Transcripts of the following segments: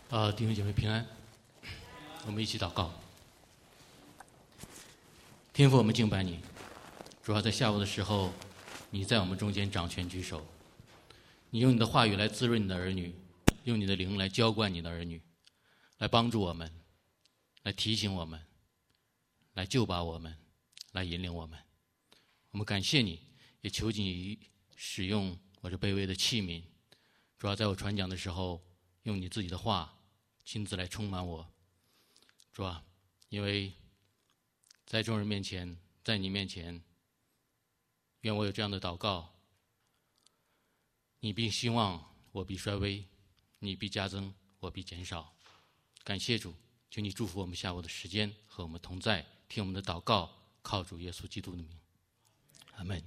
弟兄姐妹平安，我们一起祷告。天父，我们敬拜你，主要在下午的时候，你在我们中间掌权居首，你用你的话语来滋润你的儿女，用你的灵来浇灌你的儿女，来帮助我们，来提醒我们，来救拔我们，来引领我们。我们感谢你，也求你使用我这卑微的器皿，主要在我传讲的时候，用你自己的话亲自来充满我，主啊，因为在众人面前，在你面前，愿我有这样的祷告：你必兴旺，我必衰微；你必加增，我必减少。感谢主，求你祝福我们下午的时间，和我们同在，听我们的祷告，靠主耶稣基督的名，阿们。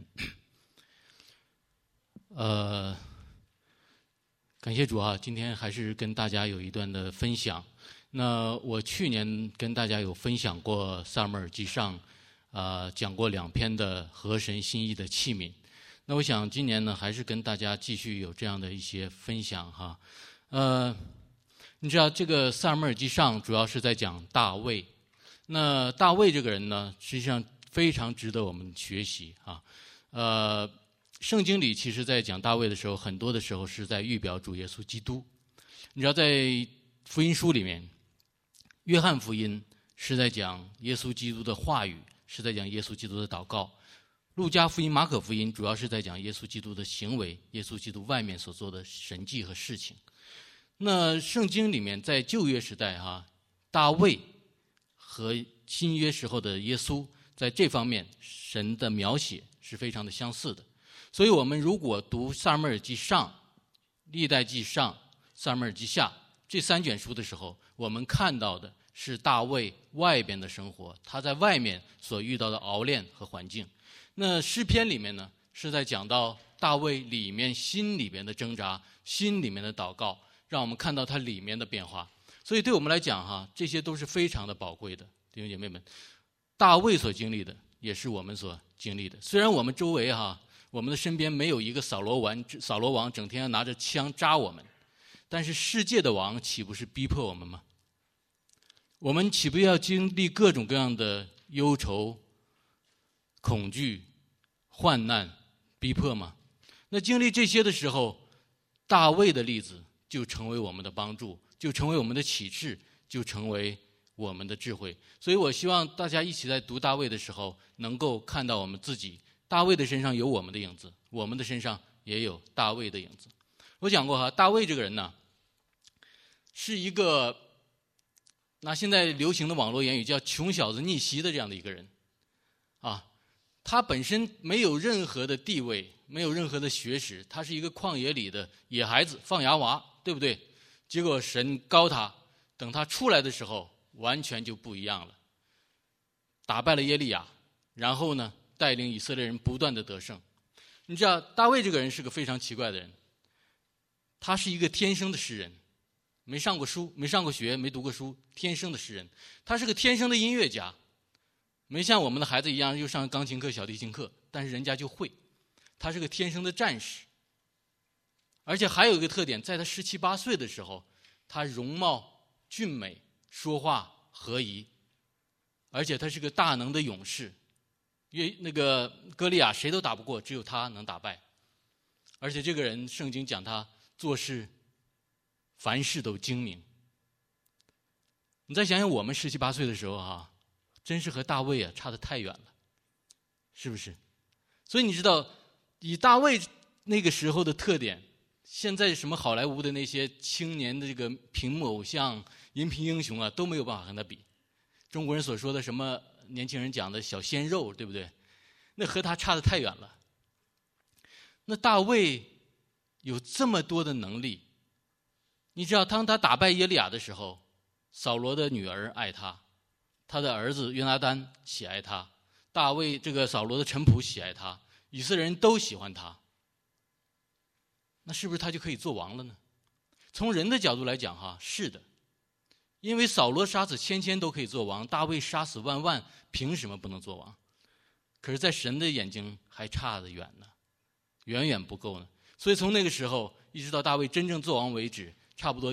感谢主啊，今天还是跟大家有一段的分享。那我去年跟大家有分享过撒母耳记上，讲过2篇的合神心意的器皿。那我想今年呢，还是跟大家继续有这样的一些分享哈。你知道这个撒母耳记上主要是在讲大卫。那大卫这个人呢，实际上非常值得我们学习啊。圣经里其实在讲大卫的时候，很多的时候是在预表主耶稣基督。你知道在福音书里面，约翰福音是在讲耶稣基督的话语，是在讲耶稣基督的祷告。路加福音、马可福音主要是在讲耶稣基督的行为，耶稣基督外面所做的神迹和事情。那圣经里面在旧约时代大卫和新约时候的耶稣在这方面神的描写是非常的相似的。所以我们如果读撒母耳记上、历代记上、撒母耳记下这3卷书的时候，我们看到的是大卫外边的生活，他在外面所遇到的熬炼和环境。那诗篇里面呢，是在讲到大卫里面心里面的挣扎，心里面的祷告，让我们看到他里面的变化。所以对我们来讲这些都是非常的宝贵的。弟兄姐妹们，大卫所经历的也是我们所经历的。虽然我们周围我们的身边没有一个扫罗王整天要拿着枪扎我们，但是世界的王岂不是逼迫我们吗？我们岂不要经历各种各样的忧愁、恐惧、患难、逼迫吗？那经历这些的时候，大卫的例子就成为我们的帮助，就成为我们的启示，就成为我们的智慧。所以我希望大家一起在读大卫的时候，能够看到我们自己。大卫的身上有我们的影子，我们的身上也有大卫的影子。我讲过大卫这个人呢，是一个拿现在流行的网络言语叫穷小子逆袭的这样的一个人他本身没有任何的地位，没有任何的学识，他是一个旷野里的野孩子，放羊娃，对不对？结果神膏他，等他出来的时候完全就不一样了，打败了耶利亚，然后呢带领以色列人不断的得胜。你知道大卫这个人是个非常奇怪的人，他是一个天生的诗人，没上过书，没上过学，没读过书，天生的诗人。他是个天生的音乐家，没像我们的孩子一样又上钢琴课、小提琴课，但是人家就会。他是个天生的战士，而且还有一个特点，在他17、18岁的时候，他容貌俊美，说话和宜，而且他是个大能的勇士。因为那个歌利亚谁都打不过，只有他能打败。而且这个人圣经讲他做事凡事都精明。你再想想我们17、18岁的时候真是和大卫差得太远了，是不是？所以你知道以大卫那个时候的特点，现在什么好莱坞的那些青年的这个屏幕偶像、荧屏英雄都没有办法和他比。中国人所说的什么年轻人讲的小鲜肉，对不对？那和他差得太远了。那大卫有这么多的能力，你知道当他打败耶利亚的时候，扫罗的女儿爱他，他的儿子约拿单喜爱他，大卫这个扫罗的臣仆喜爱他，以色列人都喜欢他。那是不是他就可以做王了呢？从人的角度来讲是的。因为扫罗杀死1000都可以做王，大卫杀死万万，凭什么不能做王？可是在神的眼睛还差得远呢，远远不够呢。所以从那个时候一直到大卫真正做王为止，差不多有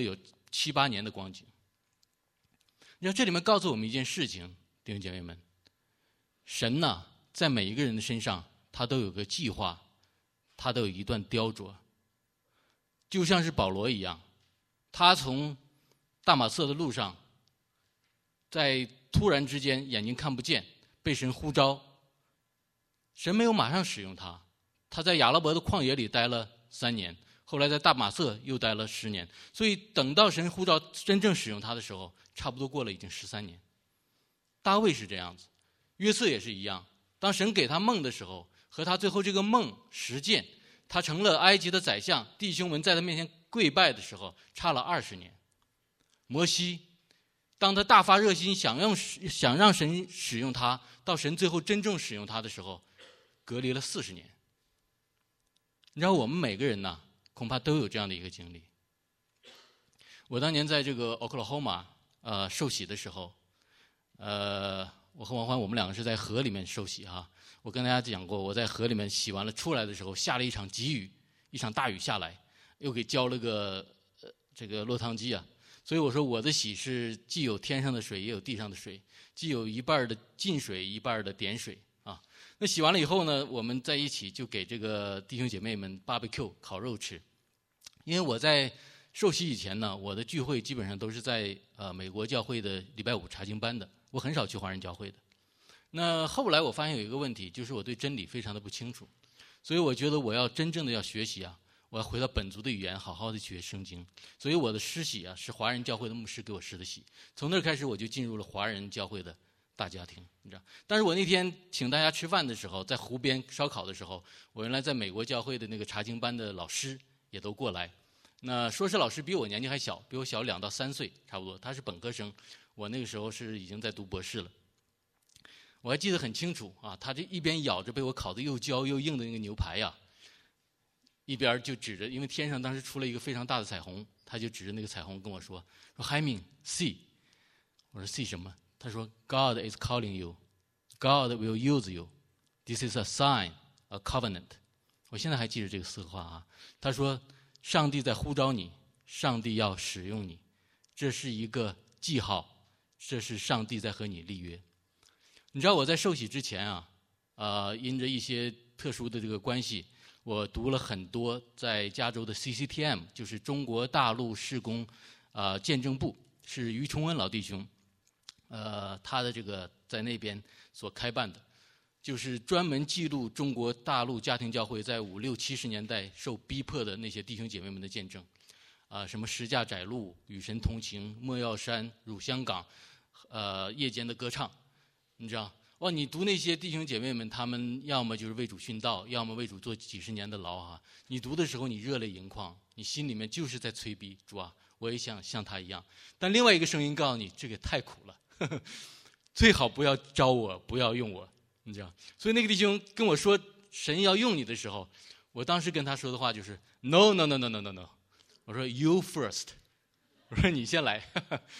7、8年的光景。你知道这里面告诉我们一件事情，弟兄姐妹们，神呢，在每一个人的身上，他都有个计划，他都有一段雕琢。就像是保罗一样，他从大马色的路上，在突然之间眼睛看不见，被神呼召，神没有马上使用他，他在亚拉伯的旷野里待了3年，后来在大马色又待了10年，所以等到神呼召真正使用他的时候，差不多过了已经13年。大卫是这样子，约瑟也是一样，当神给他梦的时候，和他最后这个梦实践，他成了埃及的宰相，弟兄们在他面前跪拜的时候，差了20年。摩西，当他大发热心想让神使用他，到神最后真正使用他的时候，隔离了40年。你知道我们每个人呢，恐怕都有这样的一个经历。我当年在这个 Oklahoma 受洗的时候，我和王欢我们两个是在河里面受洗哈。我跟大家讲过，我在河里面洗完了出来的时候，下了一场急雨，一场大雨下来，又给浇了个这个落汤鸡啊。所以我说我的洗是既有天上的水，也有地上的水，既有一半的进水，一半的点水啊。那洗完了以后呢，我们在一起就给这个弟兄姐妹们 barbecue 烤肉吃。因为我在受洗以前呢，我的聚会基本上都是在美国教会的礼拜5查经班的，我很少去华人教会的。那后来我发现有一个问题，就是我对真理非常的不清楚，所以我觉得我要真正的要学习啊，我要回到本族的语言，好好的学圣经。所以我的施洗啊，是华人教会的牧师给我施的洗。从那开始，我就进入了华人教会的大家庭，你知道。但是我那天请大家吃饭的时候，在湖边烧烤的时候，我原来在美国教会的那个查经班的老师也都过来。那说是老师比我年纪还小，比我小2到3岁差不多，他是本科生，我那个时候是已经在读博士了。我还记得很清楚啊，他这一边咬着被我烤得又焦又硬的那个牛排呀，一边就指着，因为天上当时出了一个非常大的彩虹，他就指着那个彩虹跟我说海敏 see。 我说 see 什么？他说 God is calling you, God will use you, this is a sign, a covenant。 我现在还记得这个4个话啊。他说上帝在呼召你，上帝要使用你，这是一个记号，这是上帝在和你立约。你知道我在受洗之前啊，因着一些特殊的这个关系，我读了很多在加州的 CCTM， 就是中国大陆事工见证部，是于崇恩老弟兄他的这个在那边所开办的，就是专门记录中国大陆家庭教会在50、60、70年代受逼迫的那些弟兄姐妹们的见证什么十架窄路、与神同行、莫要山、乳香港夜间的歌唱。你知道哇，你读那些弟兄姐妹们，他们要么就是为主殉道，要么为主做几十年的牢啊。你读的时候你热泪盈眶，你心里面就是在催逼主啊，我也想像他一样。但另外一个声音告诉你，这个太苦了，呵呵，最好不要招我，不要用我，你知道。所以那个弟兄跟我说神要用你的时候，我当时跟他说的话就是 no no no no no no no， 我说 you first， 我说你先来。呵呵。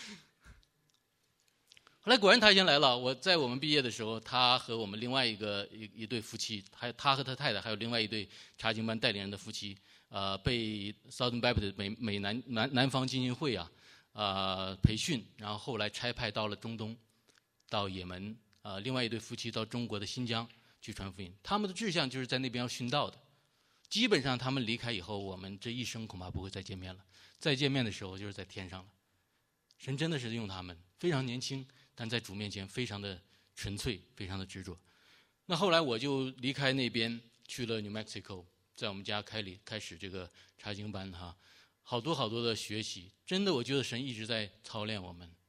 后来果然他先来了。我在我们毕业的时候，他和我们另外一对夫妻，还他和他太太，还有另外一对查经班带领人的夫妻，被 Southern Baptist 美南方浸信会培训，然后后来差派到了中东，到也门，另外一对夫妻到中国的新疆去传福音。他们的志向就是在那边要殉道的。基本上他们离开以后，我们这一生恐怕不会再见面了。再见面的时候就是在天上了。神真的是用他们，非常年轻，但在主面前非常的纯粹，非常的执着。那后来我就离开那边去了 New Mexico， 在我们家开始这个查经班好多好多的学习。真的我觉得神一直在操练我们。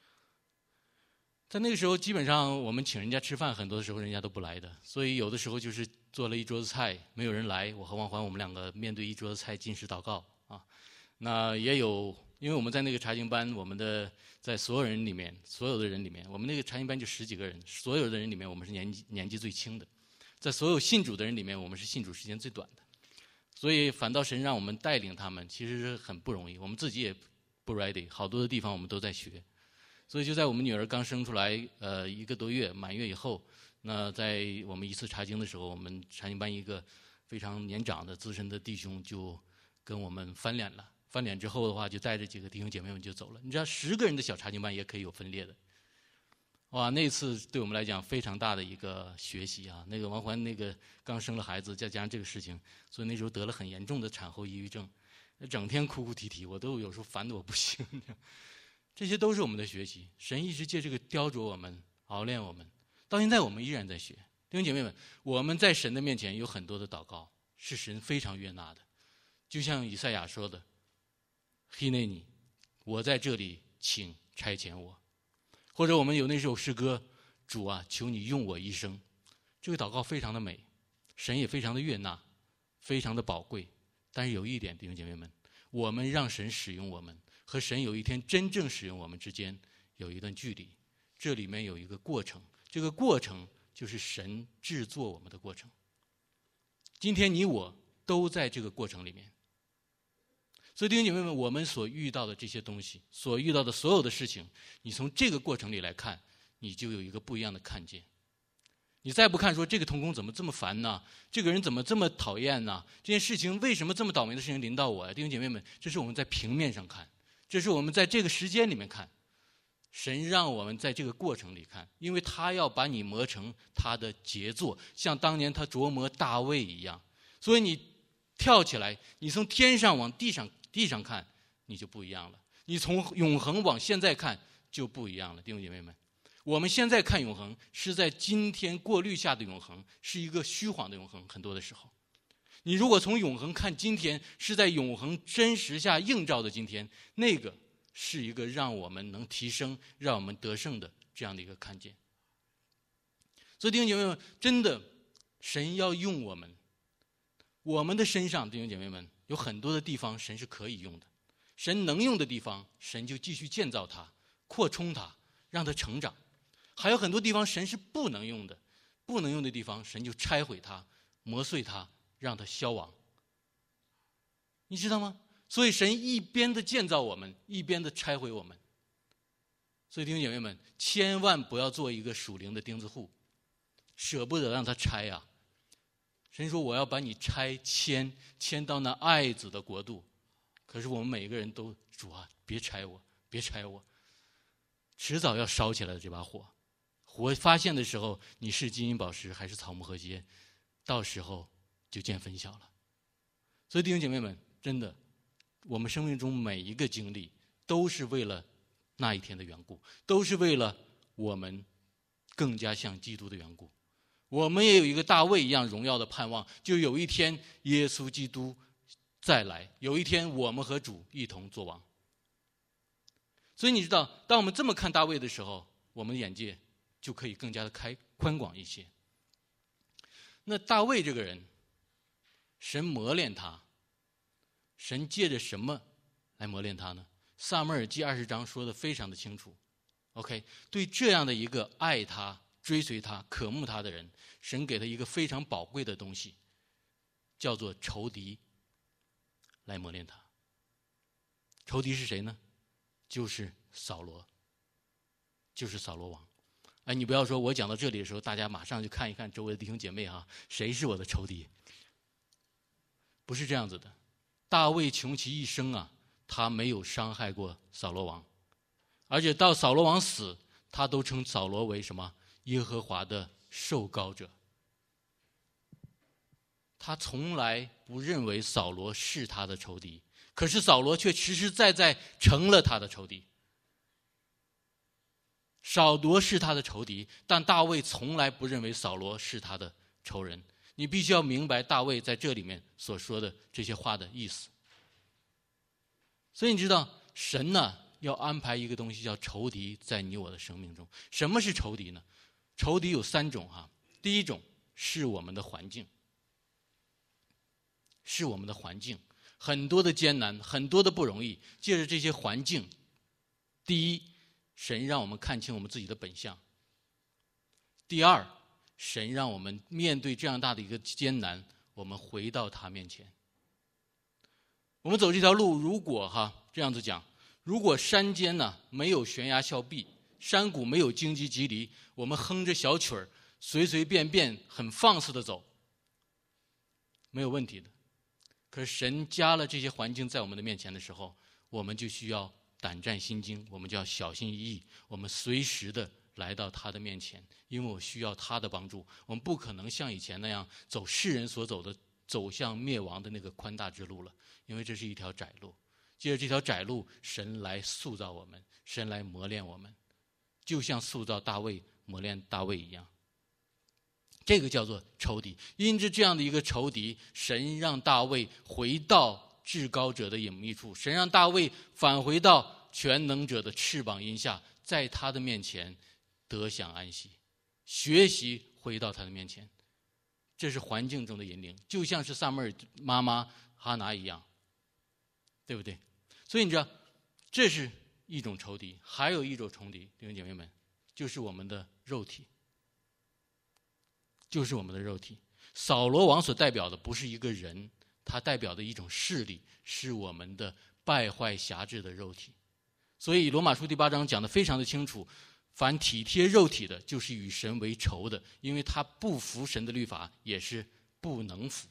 在那个时候基本上我们请人家吃饭，很多的时候人家都不来的，所以有的时候就是做了一桌子菜没有人来，我和王环我们两个面对一桌子菜禁食祷告那也有，因为我们在那个查经班，我们的在所有的人里面，我们那个查经班就10几个人，所有的人里面我们是年纪最轻的，在所有信主的人里面我们是信主时间最短的，所以反倒神让我们带领他们其实是很不容易，我们自己也不 ready， 好多的地方我们都在学。所以就在我们女儿刚生出来1个多月满月以后，那在我们一次查经的时候，我们查经班一个非常年长的资深的弟兄就跟我们翻脸了， 翻脸之后的话，就带着几个弟兄姐妹们就走了。你知道10个人的小查经班也可以有分裂的。哇，那次对我们来讲非常大的一个学习啊！那个王环刚生了孩子，再加上这个事情，所以那时候得了很严重的产后抑郁症，整天哭哭啼啼，我都有时候烦得我不行。这些都是我们的学习，神一直借这个雕琢我们、熬炼我们，到现在我们依然在学。弟兄姐妹们，我们在神的面前有很多的祷告，是神非常悦纳的。就像以赛亚说的：“希内尼，我在这里，请差遣我。”或者我们有那首诗歌：“主啊，求你用我一生。”这个祷告非常的美，神也非常的悦纳，非常的宝贵。但是有一点，弟兄姐妹们，我们让神使用我们，和神有一天真正使用我们之间有一段距离，这里面有一个过程，这个过程就是神制作我们的过程。今天你我都在这个过程里面。所以弟兄姐妹们，我们所遇到的这些东西，所遇到的所有的事情，你从这个过程里来看，你就有一个不一样的看见。你再不看说这个同工怎么这么烦呢？这个人怎么这么讨厌呢？这件事情为什么这么倒霉的事情临到我呀？弟兄姐妹们，这是我们在平面上看，这是我们在这个时间里面看。神让我们在这个过程里看，因为他要把你磨成他的杰作，像当年他琢磨大卫一样。所以你跳起来，你从天上往地上看，你就不一样了。你从永恒往现在看就不一样了。弟兄姐妹们，我们现在看永恒是在今天过滤下的永恒，是一个虚晃的永恒。很多的时候，你如果从永恒看今天，是在永恒真实下映照的今天，那个是一个让我们能提升、让我们得胜的这样的一个看见。所以弟兄姐妹们，真的神要用我们的身上，弟兄姐妹们，有很多的地方神是可以用的。神能用的地方，神就继续建造它，扩充它，让它成长。还有很多地方神是不能用的，不能用的地方神就拆毁它，磨碎它，让它消亡。你知道吗？所以神一边的建造我们，一边的拆毁我们。所以弟兄姐妹们，千万不要做一个属灵的钉子户，舍不得让它拆啊。神说我要把你迁到那爱子的国度。可是我们每一个人都，主啊，别拆我，别拆我，迟早要烧起来的这把火。火发现的时候，你是金银宝石还是草木禾秸，到时候就见分晓了。所以弟兄姐妹们，真的，我们生命中每一个经历都是为了那一天的缘故，都是为了我们更加像基督的缘故。我们也有一个大卫一样荣耀的盼望，就有一天耶稣基督再来，有一天我们和主一同作王。所以你知道，当我们这么看大卫的时候，我们的眼界就可以更加的宽广一些。那大卫这个人，神磨练他，神借着什么来磨练他呢？撒母耳记20章说的非常的清楚。OK， 对这样的一个爱他、追随他、渴慕他的人，神给他一个非常宝贵的东西，叫做仇敌来磨练他。仇敌是谁呢？就是扫罗，就是扫罗王。哎，你不要说我讲到这里的时候，大家马上就看一看周围的弟兄姐妹哈，谁是我的仇敌？不是这样子的。大卫穷其一生啊，他没有伤害过扫罗王，而且到扫罗王死，他都称扫罗为什么？耶和华的受膏者。他从来不认为扫罗是他的仇敌，可是扫罗却实实在在成了他的仇敌。扫罗是他的仇敌，但大卫从来不认为扫罗是他的仇人。你必须要明白大卫在这里面所说的这些话的意思。所以你知道，神呢要安排一个东西叫仇敌在你我的生命中。什么是仇敌呢？仇敌有3种哈。第一种是我们的环境，是我们的环境，很多的艰难，很多的不容易，借着这些环境，第一，神让我们看清我们自己的本相；第二，神让我们面对这样大的一个艰难，我们回到他面前。我们走这条路，如果这样子讲，如果山间呢没有悬崖峭壁，山谷没有荆棘棘藜，我们哼着小曲儿，随随便便很放肆的走，没有问题的。 可是神加了这些环境在我们的面前的时候，我们就需要胆战心惊，我们就要小心翼翼，我们随时的来到他的面前，因为我需要他的帮助。我们不可能像以前那样走世人所走的走向灭亡的那个宽大之路了，因为这是一条窄路。借着这条窄路，神来塑造我们，神来磨练我们，就像塑造大卫磨练大卫一样。这个叫做仇敌。因着这样的一个仇敌，神让大卫回到至高者的隐秘处，神让大卫返回到全能者的翅膀荫下，在他的面前得享安息，学习回到他的面前。这是环境中的引领，就像是撒母耳妈妈哈拿一样，对不对？所以你知道，这是一种仇敌，还有一种仇敌，弟兄姐妹们，就是我们的肉体，就是我们的肉体。扫罗王所代表的不是一个人，他代表的一种势力，是我们的败坏辖制的肉体。所以罗马书第8章讲得非常的清楚，凡体贴肉体的，就是与神为仇的，因为他不服神的律法，也是不能服。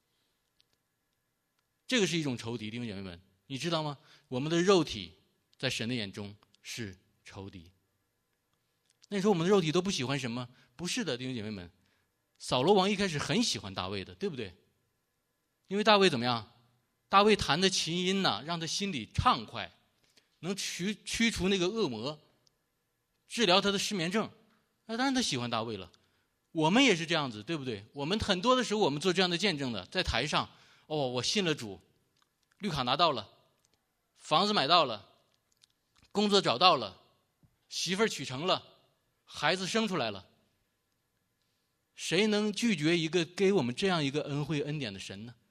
这个是一种仇敌，弟兄姐妹们，你知道吗？我们的肉体在神的眼中是仇敌。那你说我们的肉体都不喜欢神吗？不是的，弟兄姐妹们，扫罗王一开始很喜欢大卫的，对不对？因为大卫怎么样？大卫弹的琴音呢，让他心里畅快，能驱除那个恶魔，治疗他的失眠症。那当然他喜欢大卫了。我们也是这样子，对不对？我们很多的时候我们做这样的见证的，在台上，我信了主，绿卡拿到了，房子买到了，工作找到了，媳妇儿娶成了，孩子生出来了。谁能拒绝一个给我们这样一个恩惠恩典的神呢？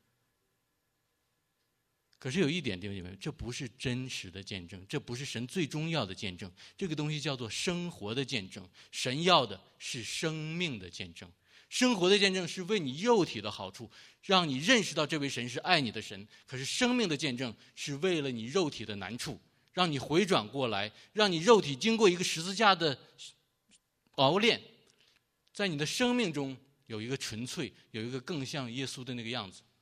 可是有一点，弟兄姐妹，这不是真实的见证，这不是神最终要的见证。这个东西叫做生活的见证，神要的是生命的见证。生活的见证是为你肉体的好处，让你认识到这位神是爱你的神。可是生命的见证是为了你肉体的难处，让你回转过来，让你肉体经过一个十字架的熬炼，在你的生命中有一个纯粹，有一个更像耶稣的那个样子。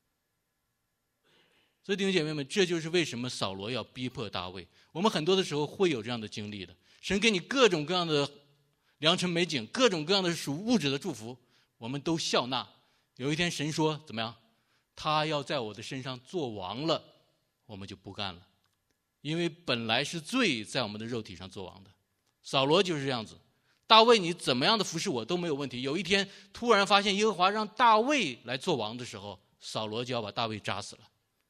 所以弟兄姐妹们，这就是为什么扫罗要逼迫大卫。我们很多的时候会有这样的经历的，神给你各种各样的良辰美景，各种各样的属物质的祝福，我们都笑纳。有一天神说怎么样？他要在我的身上做王了，我们就不干了，因为本来是罪在我们的肉体上做王的。扫罗就是这样子，大卫你怎么样的服侍我都没有问题。有一天突然发现耶和华让大卫来做王的时候，扫罗就要把大卫扎死了，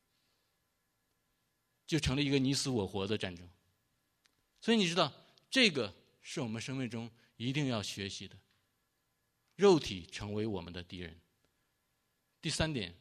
就成了一个你死我活的战争。所以你知道，这个是我们生命中一定要学习的，肉体成为我们的敌人。第3点，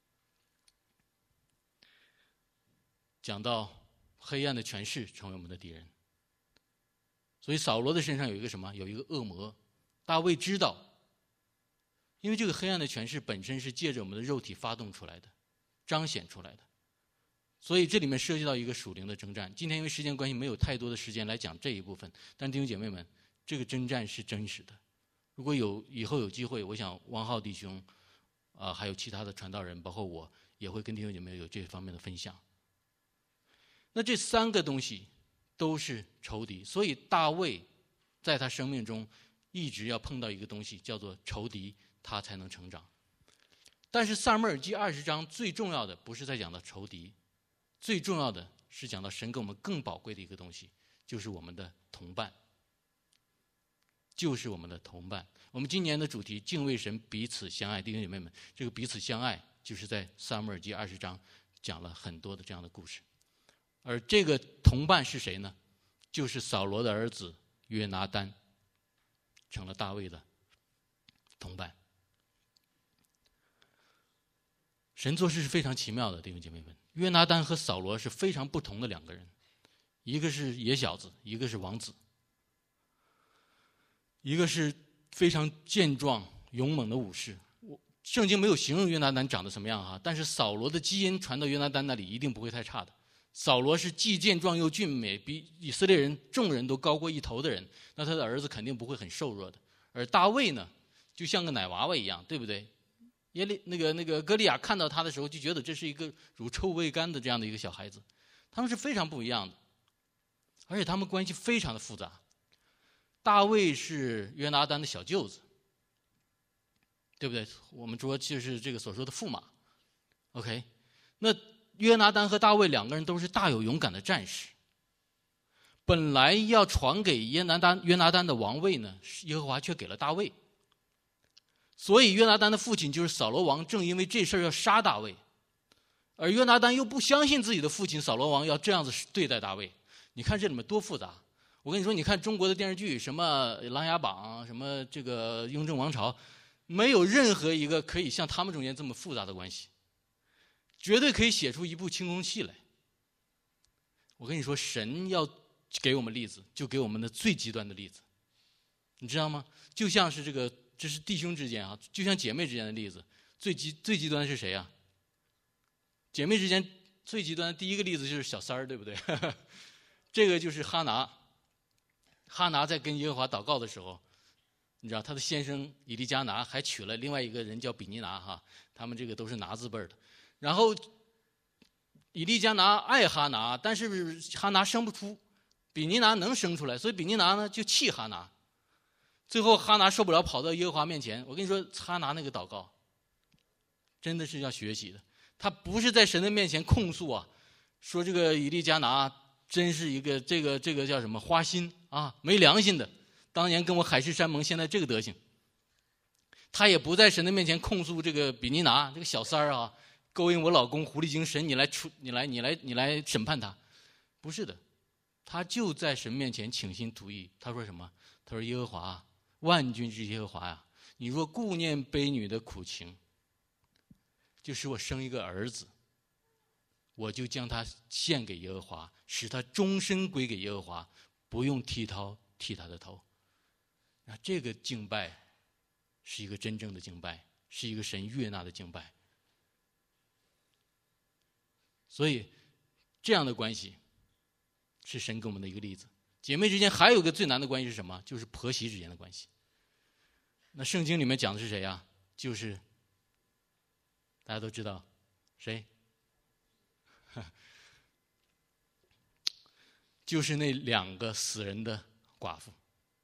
讲到黑暗的权势成为我们的敌人。所以扫罗的身上有一个什么？有一个恶魔。大卫知道，因为这个黑暗的权势本身是借着我们的肉体发动出来的，彰显出来的。所以这里面涉及到一个属灵的征战。今天因为时间关系没有太多的时间来讲这一部分，但弟兄姐妹们，这个征战是真实的。如果以后有机会，我想汪浩弟兄还有其他的传道人，包括我，也会跟弟兄姐妹有这方面的分享。那这3个东西都是仇敌，所以大卫在他生命中一直要碰到一个东西，叫做仇敌，他才能成长。但是撒母耳记20章最重要的不是在讲到仇敌，最重要的是讲到神给我们更宝贵的一个东西，就是我们的同伴，就是我们的同伴。我们今年的主题敬畏神，彼此相爱。弟兄姐妹们，这个彼此相爱就是在撒母耳记20章讲了很多的这样的故事。而这个同伴是谁呢？就是扫罗的儿子约拿单，成了大卫的同伴。神做事是非常奇妙的，弟兄姐妹们。约拿单和扫罗是非常不同的2个人，一个是野小子，一个是王子，一个是非常健壮勇猛的武士。圣经没有形容约拿单长得什么样哈，但是扫罗的基因传到约拿单那里一定不会太差的。扫罗是既健壮又俊美，比以色列人众人都高过一头的人，那他的儿子肯定不会很瘦弱的。而大卫呢，就像个奶娃娃一样，对不对？ 那个歌利亚看到他的时候，就觉得这是一个乳臭未干的这样的一个小孩子，他们是非常不一样的，而且他们关系非常的复杂。大卫是约拿单的小舅子，对不对？我们说就是这个所说的驸马。OK， 那约拿单和大卫两个人都是大有勇敢的战士。本来要传给约拿单的王位呢，耶和华却给了大卫。所以约拿单的父亲就是扫罗王，正因为这事儿要杀大卫，而约拿单又不相信自己的父亲扫罗王要这样子对待大卫。你看这里面多复杂！我跟你说，你看中国的电视剧，什么《琅琊榜》，什么这个《雍正王朝》，没有任何一个可以像他们中间这么复杂的关系，绝对可以写出一部清宫戏来。我跟你说，神要给我们例子，就给我们的最极端的例子，你知道吗？就像是这是弟兄之间啊，就像姐妹之间的例子，最极端的是谁啊？姐妹之间最极端的第一个例子就是小三儿，对不对？这个就是哈拿。哈拿在跟耶和华祷告的时候，你知道他的先生以利加拿还娶了另外一个人叫比尼拿哈，他们这个都是拿字辈的。然后以利加拿爱哈拿，但是哈拿生不出，比尼拿能生出来，所以比尼拿呢就气哈拿。最后哈拿受不了，跑到耶和华面前。我跟你说，哈拿那个祷告真的是要学习的。他不是在神的面前控诉啊，说这个以利加拿真是一个这个叫什么花心啊，没良心的，当年跟我海誓山盟，现在这个德行。他也不在神的面前控诉这个比尼拿这个小三儿啊，勾引我老公狐狸精，神你来审判他。不是的，他就在神面前倾心吐意。他说什么？他说耶和华，万军之耶和华呀，你若顾念卑女的苦情，就使我生一个儿子，我就将他献给耶和华，使他终身归给耶和华，不用剃他的头。那这个敬拜是一个真正的敬拜，是一个神悦纳的敬拜。所以这样的关系是神给我们的一个例子。姐妹之间还有一个最难的关系是什么？就是婆媳之间的关系。那圣经里面讲的是谁呀？就是大家都知道谁？就是那两个死人的寡妇，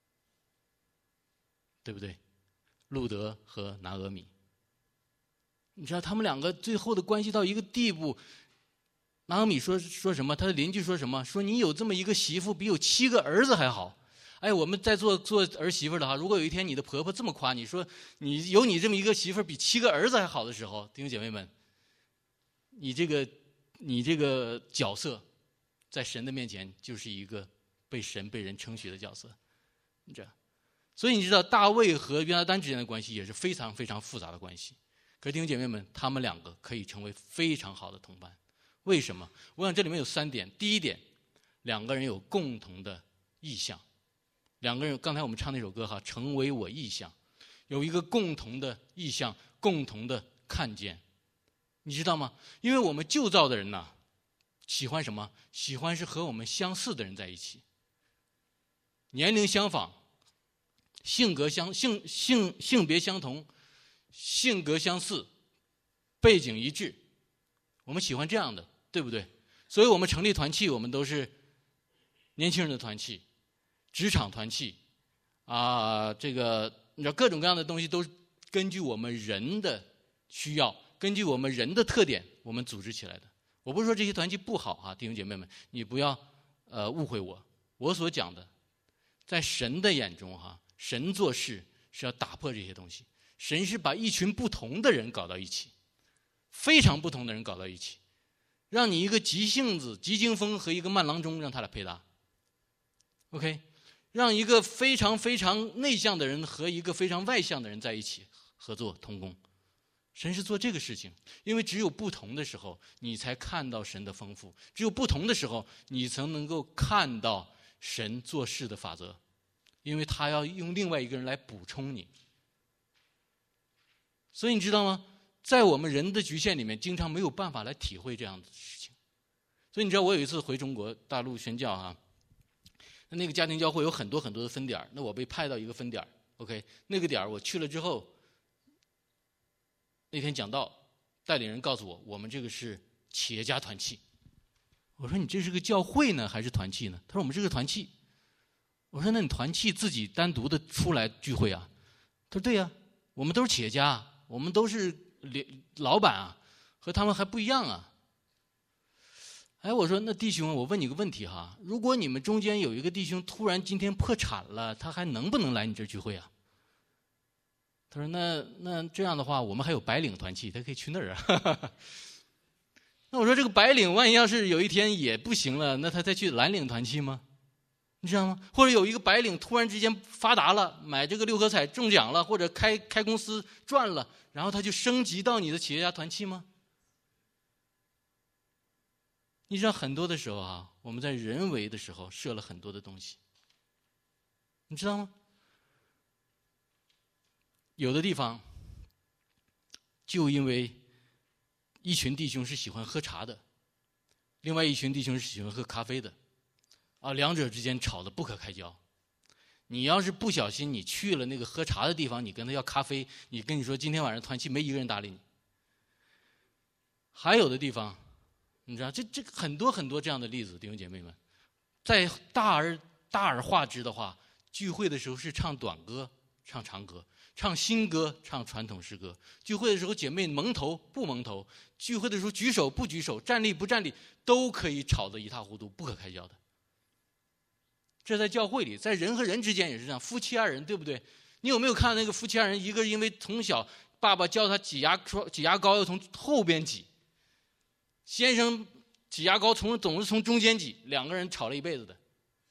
对不对？路德和拿俄米。你知道他们两个最后的关系到一个地步，拿俄米说什么？他的邻居说什么？说你有这么一个媳妇，比有7个儿子还好。哎，我们在做儿媳妇的哈，如果有一天你的婆婆这么夸你，说你有你这么一个媳妇比7个儿子还好的时候，弟兄姐妹们，你这个角色在神的面前就是一个被人称许的角色，你知道？所以你知道大卫和约拿单之间的关系也是非常非常复杂的关系。可是弟兄姐妹们，他们两个可以成为非常好的同伴。为什么？我想这里面有3点。第一点，两个人有共同的意向。两个人刚才我们唱那首歌哈，成为我意向，有一个共同的意向，共同的看见。你知道吗？因为我们旧造的人呢，喜欢什么？喜欢是和我们相似的人在一起，年龄相仿，性别相同，性格相似，背景一致，我们喜欢这样的，对不对？所以我们成立团契，我们都是年轻人的团契，职场团契啊，这个你知道各种各样的东西都是根据我们人的需要，根据我们人的特点，我们组织起来的。我不是说这些团契不好啊，弟兄姐妹们，你不要误会我。我所讲的，在神的眼中哈，神做事是要打破这些东西。神是把一群不同的人搞到一起，非常不同的人搞到一起，让你一个急性子、急惊风和一个慢郎中让他俩配搭。OK， 让一个非常非常内向的人和一个非常外向的人在一起合作同工。神是做这个事情，因为只有不同的时候，你才看到神的丰富；只有不同的时候，你才能够看到神做事的法则，因为他要用另外一个人来补充你。所以你知道吗？在我们人的局限里面，经常没有办法来体会这样的事情。所以你知道，我有一次回中国大陆宣教哈，那个家庭教会有很多很多的分点，那我被派到一个分点 ，OK， 那个点我去了之后， 那天讲道，带领人告诉我，我们这个是企业家团契。我说你这是个教会呢，还是团契呢？他说我们是个团契。我说那你团契自己单独的出来聚会啊？他说对呀，我们都是企业家，我们都是老板啊，和他们还不一样啊。哎，我说那弟兄，我问你个问题哈，如果你们中间有一个弟兄突然今天破产了，他还能不能来你这聚会啊？他说那这样的话，我们还有白领团契，他可以去那儿啊。那我说这个白领万一要是有一天也不行了，那他再去蓝领团契吗？你知道吗？或者有一个白领突然之间发达了，买这个六合彩中奖了，或者开公司赚了，然后他就升级到你的企业家团契吗？你知道很多的时候啊，我们在人为的时候设了很多的东西，你知道吗？有的地方就因为一群弟兄是喜欢喝茶的，另外一群弟兄是喜欢喝咖啡的，啊，两者之间吵得不可开交。你要是不小心你去了那个喝茶的地方，你跟他要咖啡，你跟你说今天晚上团契没一个人搭理你。还有的地方你知道这很多很多这样的例子，弟兄姐妹们，在大而化之的话，聚会的时候是唱短歌唱长歌，唱新歌唱传统诗歌，聚会的时候姐妹蒙头不蒙头，聚会的时候举手不举手，站立不站立，都可以吵得一塌糊涂，不可开交的。这在教会里，在人和人之间也是这样，夫妻二人对不对？你有没有看那个夫妻二人，一个因为从小爸爸教他挤牙膏要从后边挤，先生挤牙膏总是从中间挤，两个人吵了一辈子的。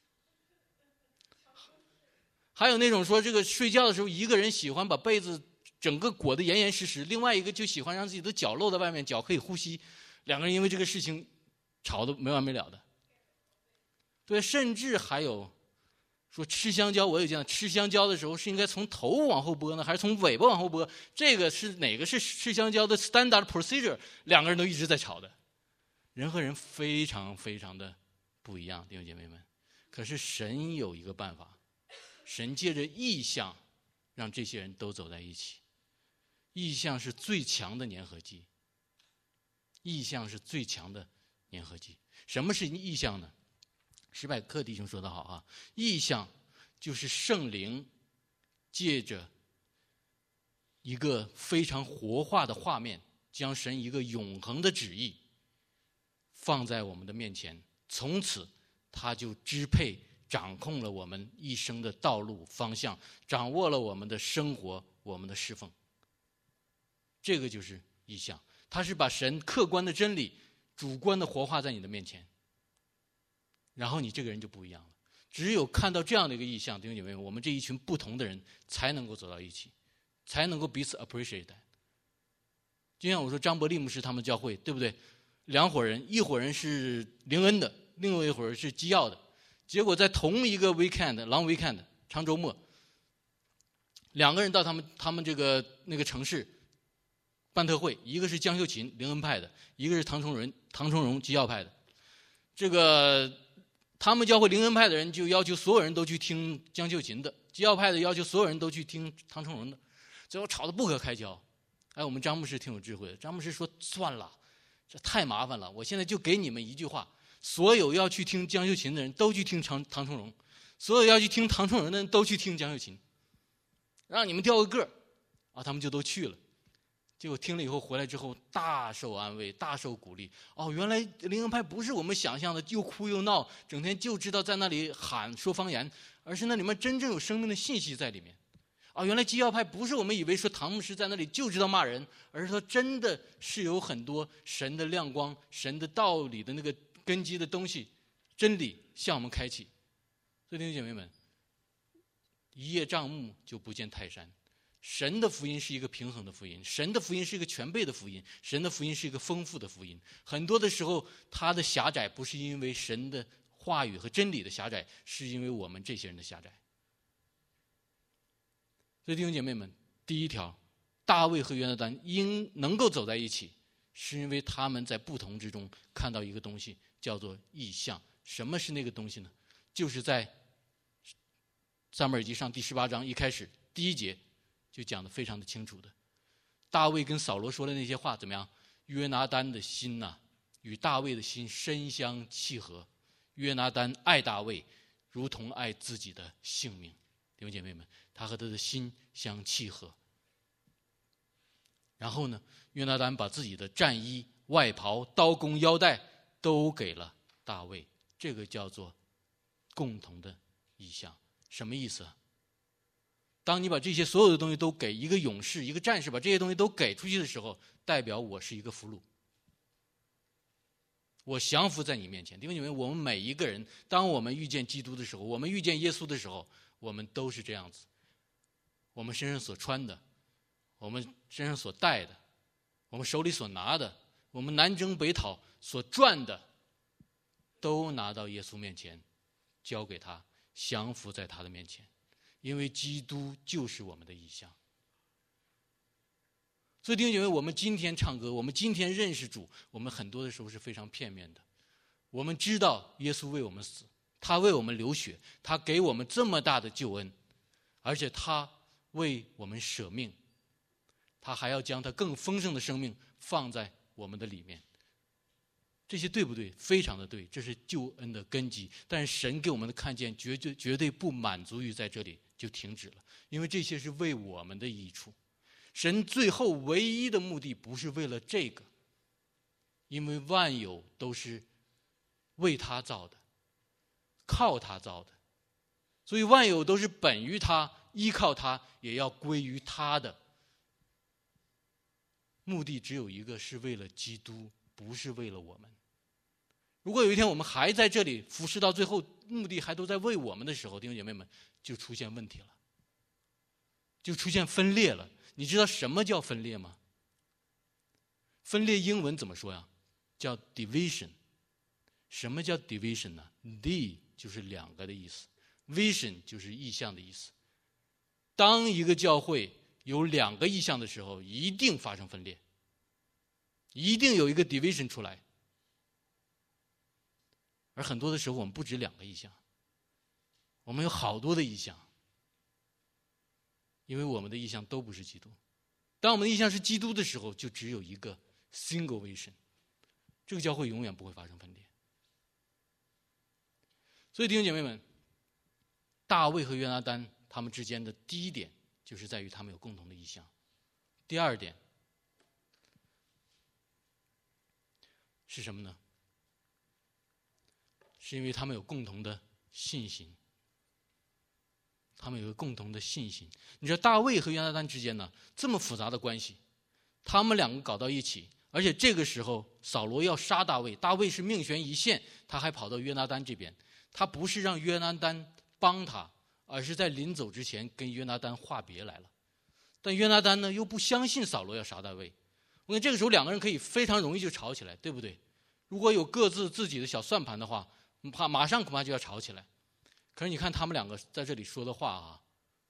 还有那种说这个睡觉的时候，一个人喜欢把被子整个裹得严严实实，另外一个就喜欢让自己的脚露在外面，脚可以呼吸，两个人因为这个事情吵得没完没了的。对，甚至还有说吃香蕉，我有见到吃香蕉的时候是应该从头往后剥呢，还是从尾巴往后剥？这个是哪个是吃香蕉的 standard procedure？ 两个人都一直在吵的。人和人非常非常的不一样，弟兄姐妹们。可是神有一个办法，神借着意象让这些人都走在一起。意象是最强的粘合剂，意象是最强的粘合剂。什么是意象呢？史百克弟兄说得好啊，意象就是圣灵借着一个非常活化的画面，将神一个永恒的旨意放在我们的面前，从此他就支配掌控了我们一生的道路方向，掌握了我们的生活，我们的侍奉。这个就是意象，它是把神客观的真理主观的活化在你的面前，然后你这个人就不一样了。只有看到这样的一个意象，弟兄姐妹，我们这一群不同的人才能够走到一起，才能够彼此 appreciate。 就像我说张伯利牧师他们教会，对不对？两伙人，一伙人是灵恩的，另外一伙人是基要的，结果在同一个 weekend long weekend 长周末，两个人到他们这个那个城市办特会，一个是江秀琴灵恩派的，一个是唐崇荣基要派的。这个他们教会灵恩派的人就要求所有人都去听江秀琴的，基要派的要求所有人都去听唐崇荣的，最后吵得不可开交。哎，我们张牧师挺有智慧的，张牧师说算了，这太麻烦了，我现在就给你们一句话，所有要去听江秀琴的人都去听唐崇荣，所有要去听唐崇荣的人都去听江秀琴，让你们调个个儿啊，他们就都去了。结果听了以后回来之后大受安慰，大受鼓励。哦，原来灵恩派不是我们想象的又哭又闹，整天就知道在那里喊说方言，而是那里面真正有生命的信息在里面。哦，原来基要派不是我们以为说唐牧师在那里就知道骂人，而是他真的是有很多神的亮光、神的道理的那个根基的东西、真理向我们开启。所以弟兄姐妹们，一叶障目就不见泰山。神的福音是一个平衡的福音，神的福音是一个全备的福音，神的福音是一个丰富的福音。很多的时候它的狭窄不是因为神的话语和真理的狭窄，是因为我们这些人的狭窄。所以弟兄姐妹们，第一条，大卫和约拿单应能够走在一起，是因为他们在不同之中看到一个东西，叫做异象。什么是那个东西呢？就是在撒母耳记上第18章一开始第1节就讲得非常的清楚的， 大卫跟扫罗说的那些话怎么样？约拿单的心呐，与大卫的心深相契合。约拿单爱大卫，如同爱自己的性命。弟兄姐妹们，他和他的心相契合。然后呢，约拿单把自己的战衣、外袍、刀弓、腰带都给了大卫，这个叫做共同的意象。什么意思啊？当你把这些所有的东西都给一个勇士、一个战士，把这些东西都给出去的时候，代表我是一个俘虏，我降服在你面前。弟兄姐妹，我们每一个人，当我们遇见基督的时候，我们遇见耶稣的时候，我们都是这样子。我们身上所穿的，我们身上所带的，我们手里所拿的，我们南征北讨所赚的，都拿到耶稣面前，交给他，降服在他的面前。因为基督就是我们的意象。所以弟兄姐妹，我们今天唱歌，我们今天认识主，我们很多的时候是非常片面的。我们知道耶稣为我们死，他为我们流血，他给我们这么大的救恩，而且他为我们舍命，他还要将他更丰盛的生命放在我们的里面。这些对不对？非常的对，这是救恩的根基。但是神给我们的看见绝对不满足于在这里就停止了，因为这些是为我们的益处。神最后唯一的目的不是为了这个，因为万有都是为他造的，靠他造的，所以万有都是本于他，依靠他，也要归于他的。目的只有一个，是为了基督，不是为了我们。如果有一天我们还在这里服侍到最后，目的还都在为我们的时候，弟兄姐妹们，就出现问题了，就出现分裂了。你知道什么叫分裂吗？分裂英文怎么说呀？叫 division。 什么叫 division 呢？ D 就是两个的意思， vision 就是意象的意思。当一个教会有两个意象的时候，一定发生分裂，一定有一个 division 出来。而很多的时候我们不止两个意象，我们有好多的意象，因为我们的意象都不是基督。当我们的意象是基督的时候，就只有一个 single vision， 这个教会永远不会发生分裂。所以弟兄姐妹们，大卫和约拿单他们之间的第一点就是在于他们有共同的意象。第二点是什么呢？是因为他们有共同的信心。他们有个共同的信心。你知道大卫和约拿单之间呢，这么复杂的关系，他们两个搞到一起，而且这个时候扫罗要杀大卫，大卫是命悬一线，他还跑到约拿单这边。他不是让约拿单帮他，而是在临走之前跟约拿单话别来了。但约拿单呢又不相信扫罗要杀大卫。我看这个时候两个人可以非常容易就吵起来，对不对？如果有各自自己的小算盘的话，马上恐怕就要吵起来。可是你看他们两个在这里说的话啊，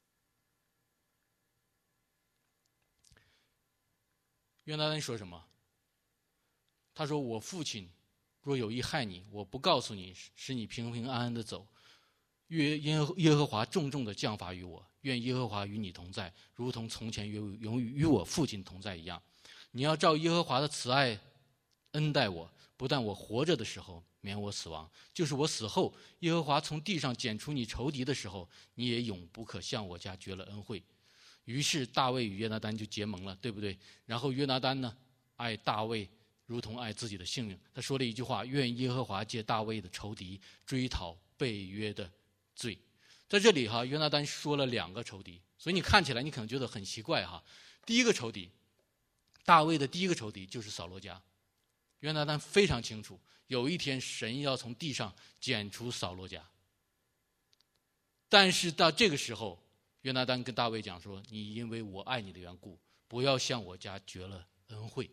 约拿单说什么？他说：“我父亲若有意害你，我不告诉你，使你平平安安的走。耶和华重重的降罚于我，愿耶和华与你同在，如同从前与我父亲同在一样。你要照耶和华的慈爱恩待我，不但我活着的时候免我死亡，就是我死后，耶和华从地上剪除你仇敌的时候，你也永不可向我家绝了恩惠。”于是大卫与约拿单就结盟了，对不对？然后约拿单呢，爱大卫如同爱自己的性命。他说了一句话：“愿耶和华借大卫的仇敌追讨背约的罪。”在这里哈，约拿单说了两个仇敌，所以你看起来你可能觉得很奇怪哈。第一个仇敌，大卫的第一个仇敌就是扫罗家。约拿单非常清楚，有一天神要从地上剪除扫罗家。但是到这个时候，约拿单跟大卫讲说：“你因为我爱你的缘故，不要向我家绝了恩惠。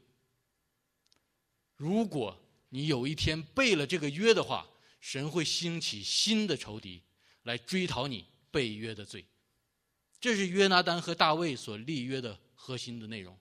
如果你有一天背了这个约的话，神会兴起新的仇敌来追讨你背约的罪。”这是约拿单和大卫所立约的核心的内容。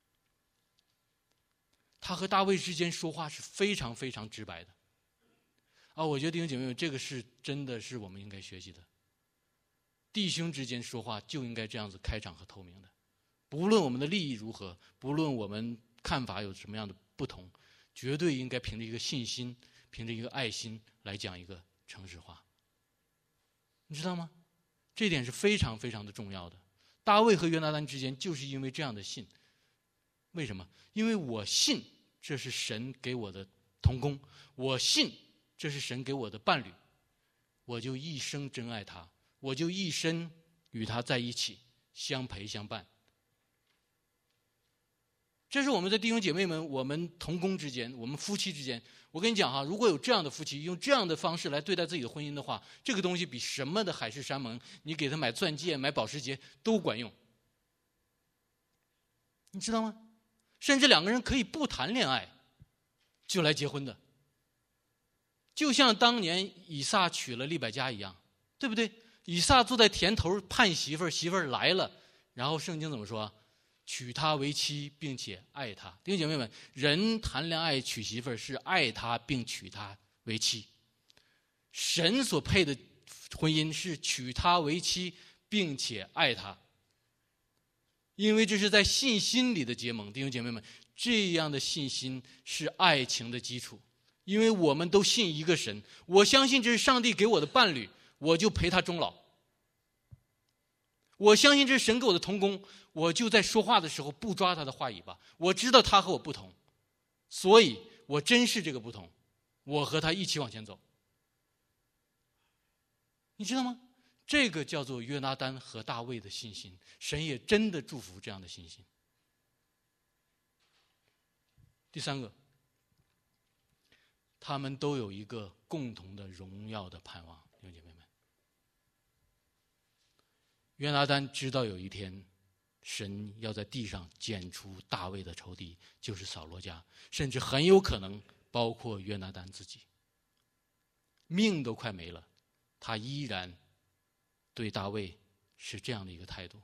他和大卫之间说话是非常非常直白的我觉得弟兄姐妹们，这个是真的是我们应该学习的。弟兄之间说话就应该这样子开场和透明的， 不论我们的利益如何，不论我们看法有什么样的不同，绝对应该凭着一个信心，凭着一个爱心来讲一个诚实话。你知道吗？这点是非常非常的重要的。大卫和约拿单之间就是因为这样的信。为什么？因为我信这是神给我的同工，我信这是神给我的伴侣，我就一生真爱他，我就一生与他在一起，相陪相伴。这是我们的弟兄姐妹们，我们同工之间，我们夫妻之间，我跟你讲哈，如果有这样的夫妻用这样的方式来对待自己的婚姻的话，这个东西比什么的海誓山盟，你给他买钻戒买保时捷都管用。你知道吗？甚至两个人可以不谈恋爱就来结婚的，就像当年以撒娶了利百加一样，对不对？以撒坐在田头盼媳妇儿，媳妇儿来了，然后圣经怎么说？娶她为妻，并且爱她。弟兄姐妹们，人谈恋爱娶媳妇儿是爱她并娶她为妻，神所配的婚姻是娶她为妻并且爱她，因为这是在信心里的结盟。弟兄姐妹们，这样的信心是爱情的基础，因为我们都信一个神，我相信这是上帝给我的伴侣，我就陪他终老。我相信这是神给我的同工，我就在说话的时候不抓他的话尾巴，我知道他和我不同，所以我珍视这个不同，我和他一起往前走。你知道吗？这个叫做约拿单和大卫的信心，神也真的祝福这样的信心。第三个，他们都有一个共同的荣耀的盼望。弟兄姐妹们，约拿单知道有一天神要在地上剪除大卫的仇敌，就是扫罗家，甚至很有可能包括约拿单自己。命都快没了，他依然对大卫是这样的一个态度。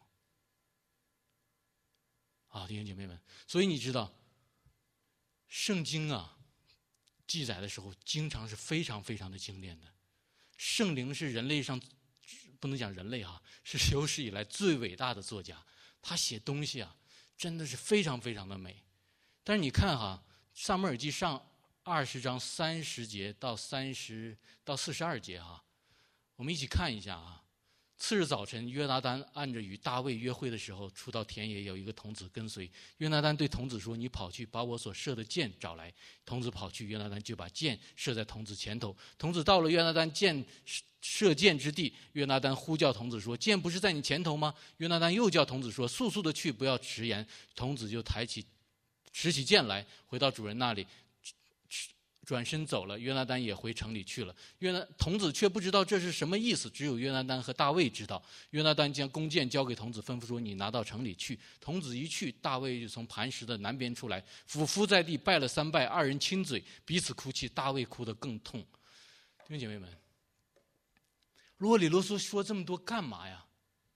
弟兄姐妹们，所以你知道圣经记载的时候经常是非常非常的精炼的。圣灵是人类上，不能讲人类是有史以来最伟大的作家，他写东西真的是非常非常的美。但是你看撒母耳记上20章30节到42节我们一起看一下次日早晨，约拿单按着与大卫约会的时候，出到田野，有一个童子跟随。约拿单对童子说：“你跑去把我所射的箭找来。”童子跑去，约拿单就把箭射在童子前头。童子到了约拿单射箭之地，约拿单呼叫童子说：“箭不是在你前头吗？”约拿单又叫童子说：“速速的去，不要迟延。”童子就持起箭来，回到主人那里，转身走了。约拿单也回城里去了。童子却不知道这是什么意思，只有约拿单和大卫知道。约拿单将弓箭交给童子，吩咐说：“你拿到城里去。”童子一去，大卫就从磐石的南边出来，俯伏在地拜了3拜，二人亲嘴，彼此哭泣。大卫哭得更痛。弟兄姐妹们，啰里啰嗦说这么多干嘛呀？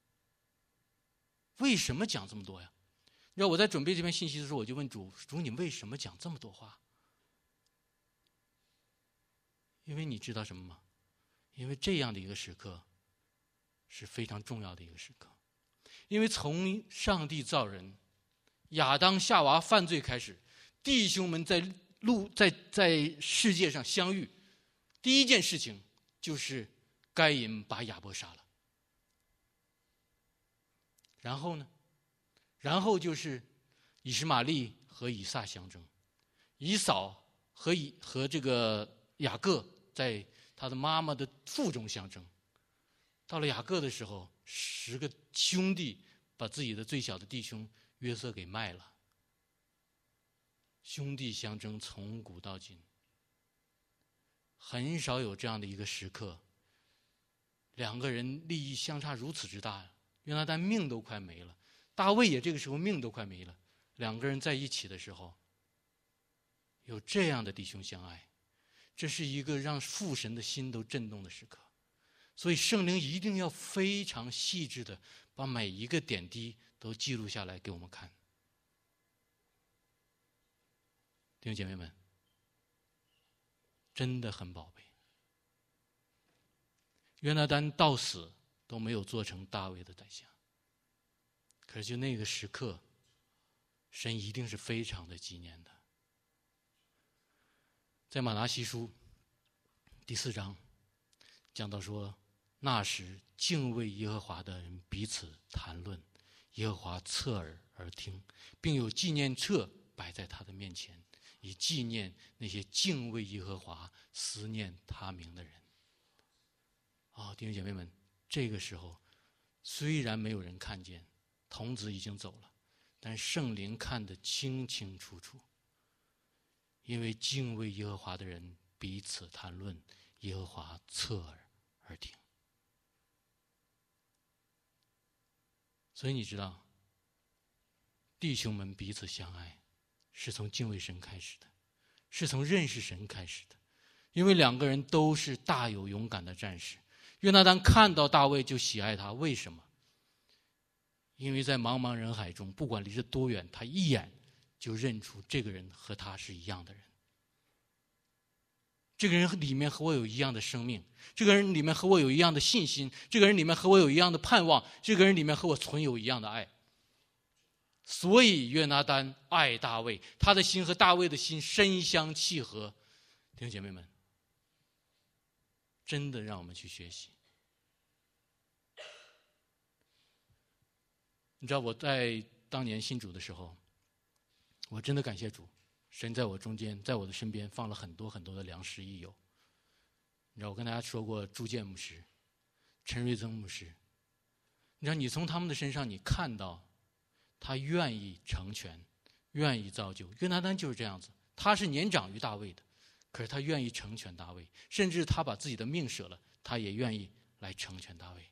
为什么讲这么多呀？你知道我在准备这篇信息的时候，我就问主：你为什么讲这么多话？因为你知道什么吗？因为这样的一个时刻是非常重要的一个时刻。因为从上帝造人，亚当夏娃犯罪开始，弟兄们在世界上相遇，第一件事情就是该隐把亚伯杀了。然后呢？然后就是以实玛利和以撒相争，以扫和这个雅各在他的妈妈的腹中相争。到了雅各的时候，10个兄弟把自己的最小的弟兄约瑟给卖了。兄弟相争从古到今，很少有这样的一个时刻，两个人利益相差如此之大。约拿单命都快没了，大卫也这个时候命都快没了，两个人在一起的时候，有这样的弟兄相爱，这是一个让父神的心都震动的时刻。所以圣灵一定要非常细致的把每一个点滴都记录下来给我们看。弟兄姐妹们，真的很宝贝。约拿单到死都没有做成大卫的宰相， 可是就那个时刻，神一定是非常的纪念的。在马拿西书第4章讲到说，那时敬畏耶和华的人彼此谈论，耶和华侧耳而听，并有纪念册摆在他的面前，以纪念那些敬畏耶和华、思念他名的人。弟兄姐妹们，这个时候虽然没有人看见，童子已经走了，但圣灵看得清清楚楚。因为敬畏耶和华的人彼此谈论，耶和华侧耳而听。所以你知道，弟兄们彼此相爱，是从敬畏神开始的，是从认识神开始的。因为两个人都是大有勇敢的战士，约拿单看到大卫就喜爱他，为什么？因为在茫茫人海中，不管离着多远，他一眼就认出这个人和他是一样的人。这个人里面和我有一样的生命，这个人里面和我有一样的信心，这个人里面和我有一样的盼望，这个人里面和我存有一样的爱。所以约拿单爱大卫，他的心和大卫的心深相契合。弟兄姐妹们，真的让我们去学习。你知道我在当年信主的时候，我真的感谢主，神在我中间，在我的身边放了很多很多的良师益友。你知道我跟大家说过朱建牧师、陈瑞增牧师，你知道你从他们的身上你看到他愿意成全，愿意造就。约拿单就是这样子，他是年长于大卫的，可是他愿意成全大卫，甚至他把自己的命舍了，他也愿意来成全大卫。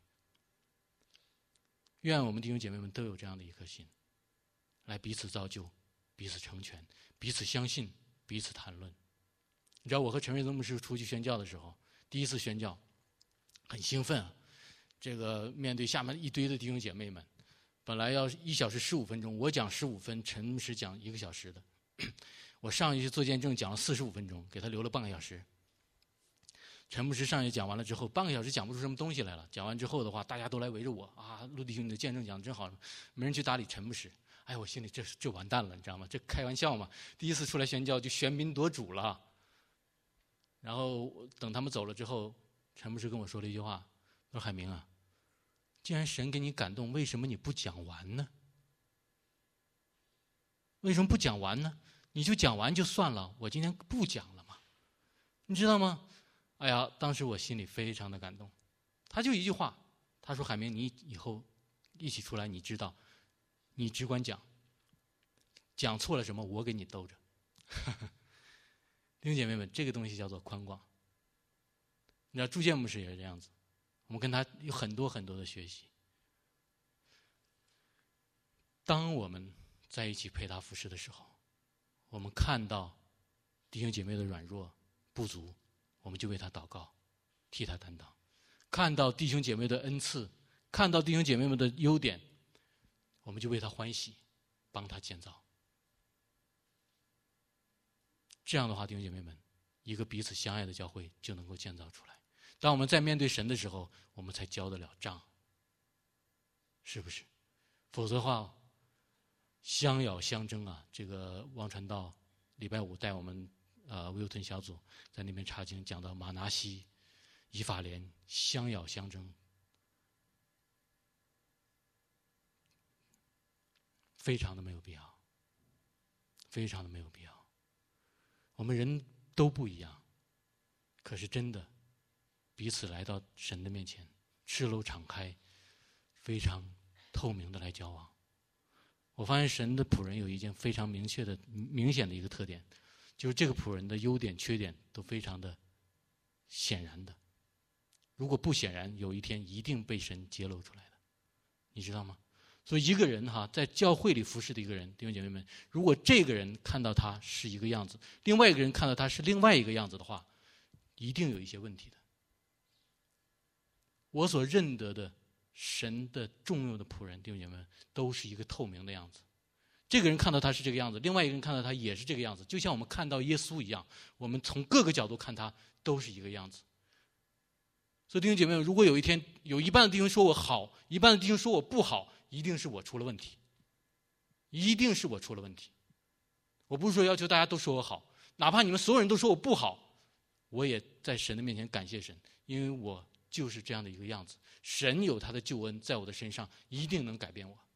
愿我们弟兄姐妹们都有这样的一颗心，来彼此造就，彼此成全，彼此相信，彼此谈论。你知道我和陈瑞增牧师出去宣教的时候，第一次宣教很兴奋啊，这个面对下面一堆的弟兄姐妹们，本来要1小时15分钟，我讲15分，陈牧师讲1个小时的。我上一去做见证讲了45分钟，给他留了半个小时。陈牧师上去讲完了之后，半个小时讲不出什么东西来了。讲完之后的话，大家都来围着我啊，陆弟兄你的见证讲得真好，没人去搭理陈牧师。哎，我心里这完蛋了，你知道吗？这开玩笑嘛，第一次出来宣教就喧宾夺主了。然后等他们走了之后，陈牧师跟我说了一句话，他说：“海明啊，既然神给你感动，为什么你不讲完呢？为什么不讲完呢？你就讲完就算了，我今天不讲了嘛，你知道吗？”哎呀，当时我心里非常的感动。他就一句话，他说：“海明，你以后一起出来，你知道，你只管讲，讲错了什么我给你兜着。”弟兄姐妹们，这个东西叫做宽广。你知道朱建牧师也是这样子，我们跟他有很多很多的学习。当我们在一起陪他服侍的时候，我们看到弟兄姐妹的软弱不足，我们就为他祷告，替他担当。看到弟兄姐妹的恩赐，看到弟兄姐妹们的优点，我们就为他欢喜，帮他建造。这样的话，弟兄姐妹们，一个彼此相爱的教会就能够建造出来。当我们在面对神的时候，我们才交得了账，是不是？否则的话，相咬相争啊！这个王传道礼拜5带我们威尔顿小组在那边查经，讲到马拿西、以法莲相咬相争，非常的没有必要，非常的没有必要。我们人都不一样，可是真的彼此来到神的面前，赤露敞开，非常透明的来交往。我发现神的仆人有一件非常明显的一个特点，就是这个仆人的优点缺点都非常的显然的，如果不显然，有一天一定被神揭露出来的，你知道吗？所以一个人在教会里服侍的一个人，弟兄姐妹们，如果这个人看到他是一个样子，另外一个人看到他是另外一个样子的话，一定有一些问题的。我所认得的神的重用的仆人，弟兄姐妹们，都是一个透明的样子。这个人看到他是这个样子，另外一个人看到他也是这个样子，就像我们看到耶稣一样，我们从各个角度看他都是一个样子。 所以弟兄姐妹们，如果有一天有一半的弟兄说我好，一半的弟兄说我不好，一定是我出了问题，一定是我出了问题。我不是说要求大家都说我好，哪怕你们所有人都说我不好，我也在神的面前感谢神，因为我就是这样的一个样子。神有他的救恩在我的身上，一定能改变我。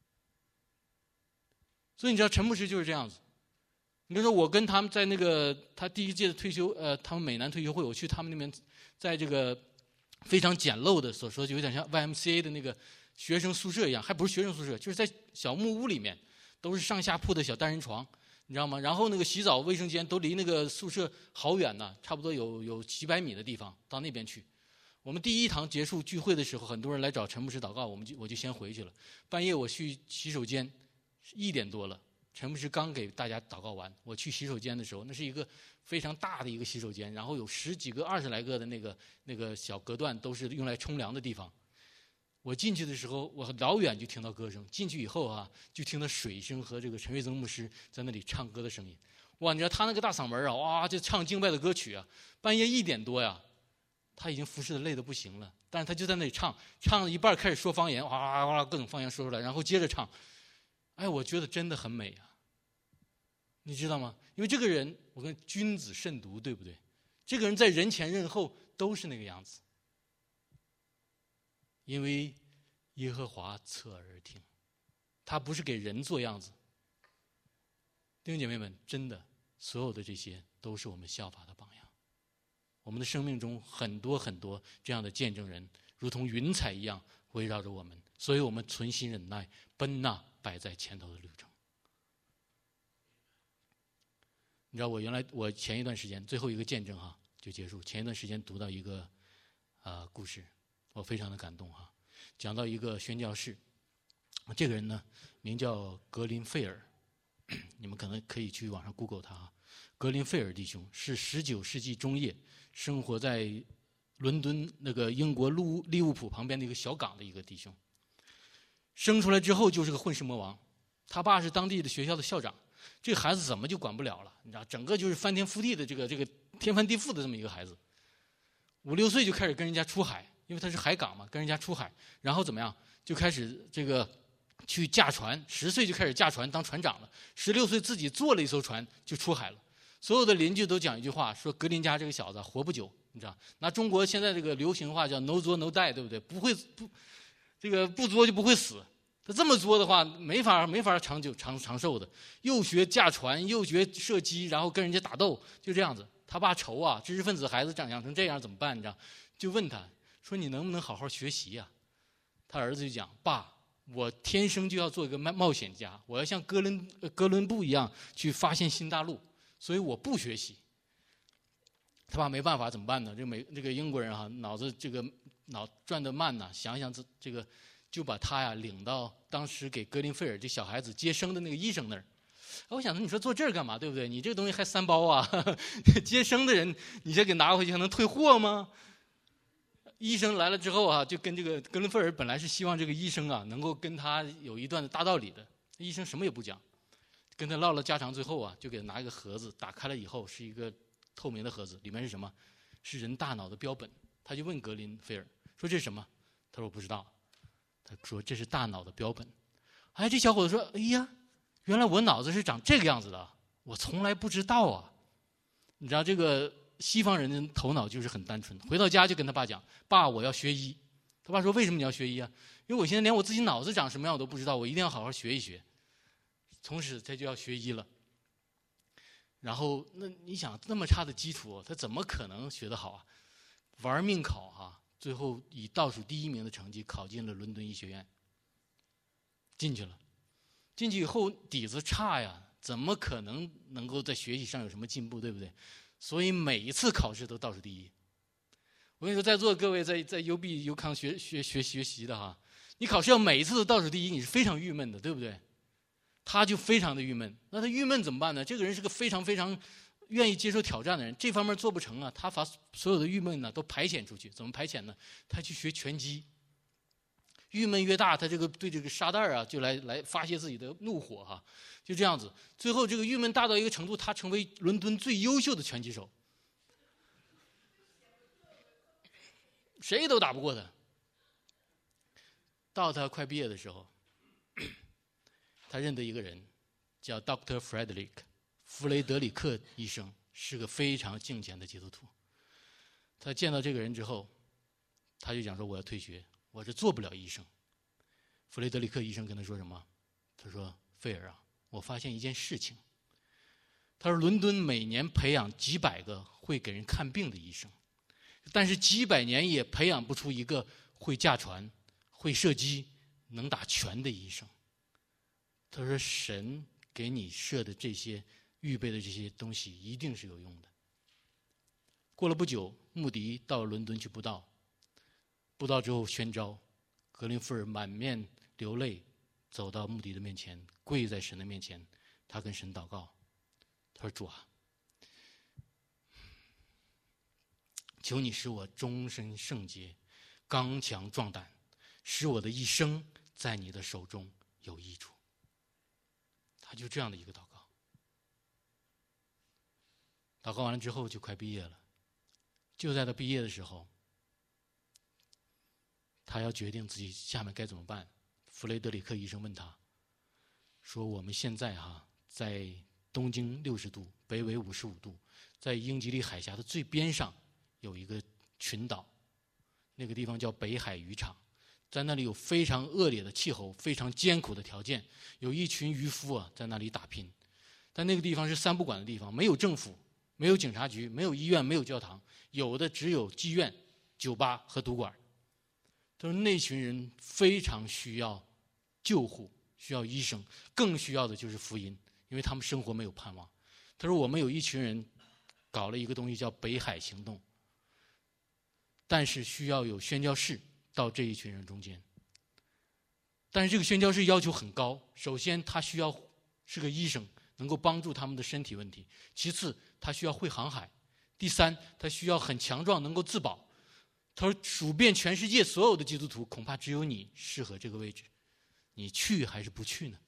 所以你知道陈牧师就是这样子。你比如说我跟他们在那个他第一届的退休他们美南退休会，我去他们那边，在这个非常简陋的所说，就有点像 YMCA 的那个学生宿舍一样，还不是学生宿舍，就是在小木屋里面，都是上下铺的小单人床，你知道吗？然后那个洗澡卫生间都离那个宿舍好远呢，差不多有几百米的地方，到那边去。我们第一堂结束聚会的时候，很多人来找陈牧师祷告，我就先回去了。半夜我去洗手间，1点多了，陈牧师刚给大家祷告完，我去洗手间的时候，那是一个非常大的一个洗手间，然后有10几个、20来个的那个小隔断，都是用来冲凉的地方。我进去的时候，我老远就听到歌声，进去以后啊，就听到水声和这个陈瑞增牧师在那里唱歌的声音。哇，你知道他那个大嗓门啊，哇，就唱敬拜的歌曲啊，半夜1点多呀，他已经服侍的累得不行了，但是他就在那里唱了一半，开始说方言，哇哇哇，各种方言说出来，然后接着唱。哎，我觉得真的很美啊，你知道吗？因为这个人，我跟君子慎独，对不对？这个人在人前人后都是那个样子，因为耶和华侧耳而听，他不是给人做样子。弟兄姐妹们，真的，所有的这些都是我们效法的榜样。我们的生命中很多很多这样的见证人，如同云彩一样围绕着我们，所以我们存心忍耐，奔那摆在前头的旅程。你知道我前一段时间最后一个见证哈就结束，前一段时间读到一个故事，我非常的感动哈，讲到一个宣教士，这个人呢名叫格林费尔，你们可能可以去网上 Google 他啊。格林费尔弟兄是19世纪中叶生活在伦敦那个英国利物浦旁边的一个小港的一个弟兄，生出来之后就是个混世魔王，他爸是当地的学校的校长，这个孩子怎么就管不了了？你知道，整个就是翻天覆地的这个天翻地覆的这么一个孩子，5、6岁就开始跟人家出海，因为他是海港嘛，跟人家出海，然后怎么样，就开始这个去驾船，10岁就开始驾船当船长了，16岁自己坐了一艘船就出海了。所有的邻居都讲一句话，说格林家这个小子活不久，你知道？拿中国现在这个流行话叫 “no 作 no die”， 对不对？不作就不会死。他这么作的话，没法长寿的。又学驾船，又学射击，然后跟人家打斗，就这样子。他爸愁啊，知识分子孩子养成这样怎么办？你知道？就问他说：“你能不能好好学习呀？”他儿子就讲：“爸，我天生就要做一个冒险家，我要像哥伦布一样去发现新大陆。”所以我不学习。他爸没办法怎么办呢？这个英国人脑子脑转得慢呐，想想这个就把他呀领到当时给格林菲尔这小孩子接生的那个医生那儿。我想说，你说做这儿干嘛？对不对？你这个东西还3包啊，接生的人你这给拿回去还能退货吗？医生来了之后啊，就跟这个格林菲尔本来是希望这个医生啊能够跟他有一段大道理的，医生什么也不讲。跟他唠了家常，最后啊，就给他拿一个盒子，打开了以后是一个透明的盒子，里面是什么？是人大脑的标本。他就问格林菲尔说：“这是什么？”他说：“我不知道。”他说：“这是大脑的标本。”哎，这小伙子说：“哎呀，原来我脑子是长这个样子的，我从来不知道啊！”你知道这个西方人的头脑就是很单纯，回到家就跟他爸讲：“爸，我要学医。”他爸说：“为什么你要学医啊？”因为我现在连我自己脑子长什么样我都不知道，我一定要好好学一学。从此他就要学医了。然后那你想那么差的基础，他怎么可能学得好啊？玩命考啊，最后以倒数第1名的成绩考进了伦敦医学院，进去了。进去以后底子差呀，怎么可能够在学习上有什么进步，对不对？所以每一次考试都倒数第1。我跟你说，在座各位在UB 优康学习的哈，你考试要每一次都倒数第1，你是非常郁闷的，对不对？他就非常的郁闷，那他郁闷怎么办呢？这个人是个非常非常愿意接受挑战的人，这方面做不成啊，他把所有的郁闷呢都排遣出去。怎么排遣呢？他去学拳击。郁闷越大，他对这个沙袋啊就来发泄自己的怒火哈，就这样子。最后这个郁闷大到一个程度，他成为伦敦最优秀的拳击手。 谁都打不过他。到他快毕业的时候，他认得一个人，叫 Dr. Frederick 弗雷德里克医生，是个非常敬虔的基督徒。他见到这个人之后，他就讲说：“我要退学，我是做不了医生。”弗雷德里克医生跟他说什么？他说：“费尔啊，我发现一件事情。”他说：“伦敦每年培养几百个会给人看病的医生，但是几百年也培养不出一个会驾船、会射击、能打拳的医生。”他说：“神给你设的这些、预备的这些东西，一定是有用的。”过了不久，穆迪到伦敦去布道，布道之后宣召，格林菲尔满面流泪，走到穆迪的面前，跪在神的面前，他跟神祷告，他说：“主啊，求你使我终身圣洁，刚强壮胆，使我的一生在你的手中有益处。”他就这样的一个祷告。祷告完了之后就快毕业了，就在他毕业的时候，他要决定自己下面该怎么办。弗雷德里克医生问他说：“我们现在在东经60度，北纬55度，在英吉利海峡的最边上有一个群岛，那个地方叫北海渔场，在那里有非常恶劣的气候，非常艰苦的条件，有一群渔夫在那里打拼。但那个地方是三不管的地方，没有政府，没有警察局，没有医院，没有教堂，有的只有妓院、酒吧和赌馆。他说那群人非常需要救护，需要医生，更需要的就是福音，因为他们生活没有盼望。他说我们有一群人搞了一个东西叫北海行动，但是需要有宣教士到这一群人中间。但是这个宣教士要求很高，首先他需要是个医生，能够帮助他们的身体问题；其次他需要会航海；第三他需要很强壮，能够自保。他说数遍全世界所有的基督徒，恐怕只有你适合这个位置，你去还是不去呢？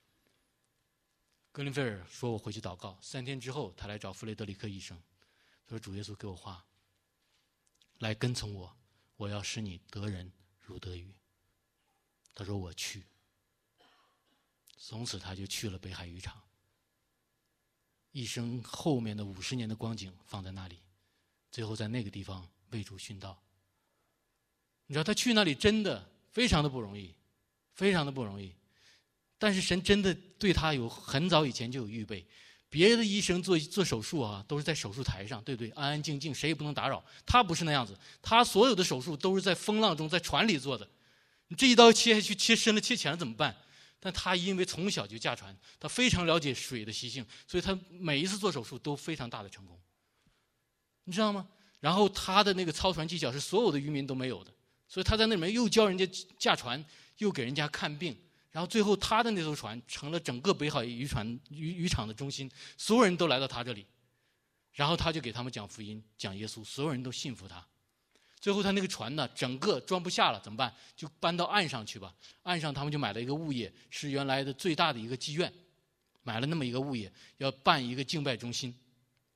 格林菲尔说：“我回去祷告。”3天之后，他来找弗雷德里克医生，他说：“主耶稣给我话，来跟从我，我要使你得人如得鱼。”他说：“我去。”从此他就去了北海渔场，一生后面的50年的光景放在那里，最后在那个地方为主殉道。你知道他去那里真的非常的不容易，非常的不容易。但是神真的对他有很早以前就有预备。别的医生做手术都是在手术台上，对不对？安安静静，谁也不能打扰。他不是那样子，他所有的手术都是在风浪中，在船里做的。你这一刀切下去，切深了、切浅了怎么办？但他因为从小就驾船，他非常了解水的习性，所以他每一次做手术都非常大的成功。你知道吗？然后他的那个操船技巧是所有的渔民都没有的。所以他在那里面又教人家驾船，又给人家看病，然后最后他的那艘船成了整个北海渔场的中心，所有人都来到他这里，然后他就给他们讲福音，讲耶稣，所有人都信服他。最后他那个船呢，整个装不下了，怎么办？就搬到岸上去吧。岸上他们就买了一个物业，是原来的最大的一个妓院，买了那么一个物业，要办一个敬拜中心。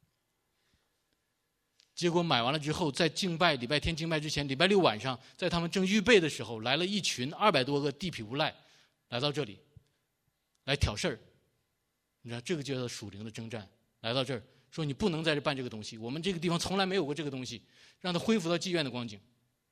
结果买完了之后，在礼拜天敬拜之前，礼拜6晚上，在他们正预备的时候，来了一群200多个地痞无赖，来到这里，来挑事儿。你知道这个就叫属灵的征战。来到这儿说你不能在这办这个东西，我们这个地方从来没有过这个东西，让他恢复到妓院的光景。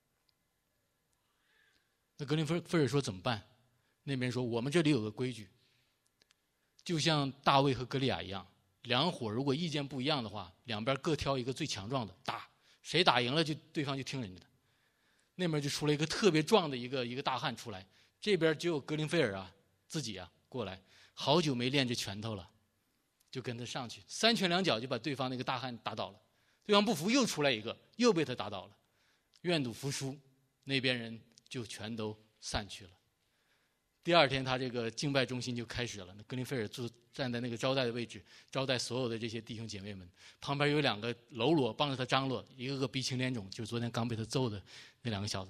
那格林菲尔说怎么办？那边说我们这里有个规矩，就像大卫和歌利亚一样。两伙如果意见不一样的话，两边各挑一个最强壮的打，谁打赢了对方就听人家的。那边就出来一个特别壮的一个大汉出来，这边只有格林菲尔自己过来，好久没练这拳头了，就跟他上去3拳2脚就把对方那个大汉打倒了。对方不服又出来一个，又被他打倒了。愿赌服输，那边人就全都散去了。第2天他这个敬拜中心就开始了，那格林菲尔站在那个招待的位置，招待所有的这些弟兄姐妹们，旁边有2个喽啰帮着他张罗，一个个鼻青脸肿，就是昨天刚被他揍的那2个小子。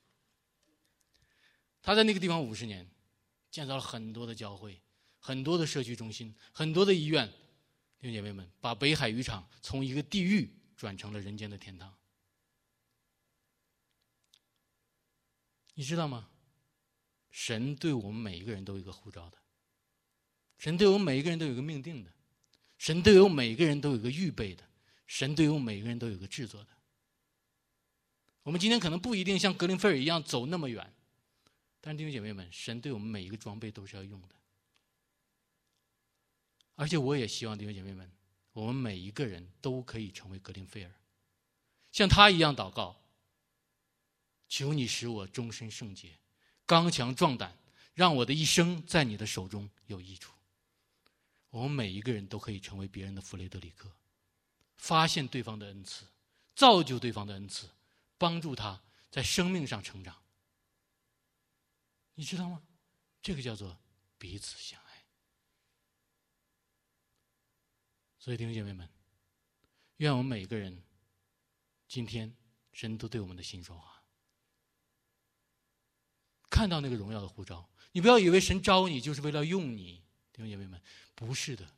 他在那个地方50年，建造了很多的教会，很多的社区中心，很多的医院。弟兄姐妹们，把北海渔场从一个地狱转成了人间的天堂。 你知道吗？神对我们每一个人都有一个呼召的，神对我们每一个人都有一个命定的，神对我们每一个人都有一个预备的，神对我们每一个人都有一个制作的。我们今天可能不一定像格林菲尔一样走那么远，但是弟兄姐妹们，神对我们每一个装备都是要用的。而且我也希望弟兄姐妹们，我们每一个人都可以成为格林菲尔，像他一样祷告，求你使我终身圣洁，刚强壮胆，让我的一生在你的手中有益处。我们每一个人都可以成为别人的弗雷德里克，发现对方的恩赐，造就对方的恩赐，帮助他在生命上成长。你知道吗？这个叫做彼此相爱。所以弟兄姐妹们，愿我们每一个人今天神都对我们的心说话，看到那个荣耀的呼召。你不要以为神招你就是为了用你，弟兄姐妹们，不是的。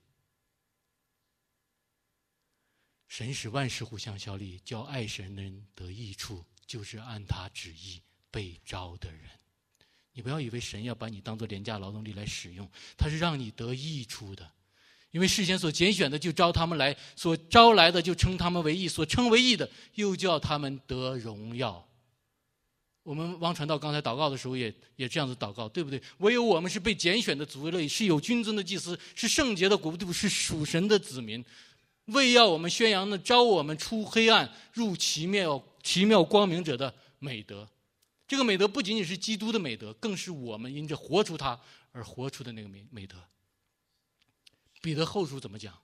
神使万事互相效力，叫爱神的人得益处，就是按他旨意被招的人。你不要以为神要把你当作廉价劳动力来使用，他是让你得益处的。因为事先所拣选的就招他们来，所招来的就称他们为义，所称为义的又叫他们得荣耀。我们汪传道刚才祷告的时候也这样子祷告，对不对？唯有我们是被拣选的族类，是有君尊的祭司，是圣洁的国度，是属神的子民，为要我们宣扬那招我们出黑暗入奇妙光明者的美德。这个美德不仅仅是基督的美德，更是我们因着活出它而活出的那个美德。彼得后书怎么讲？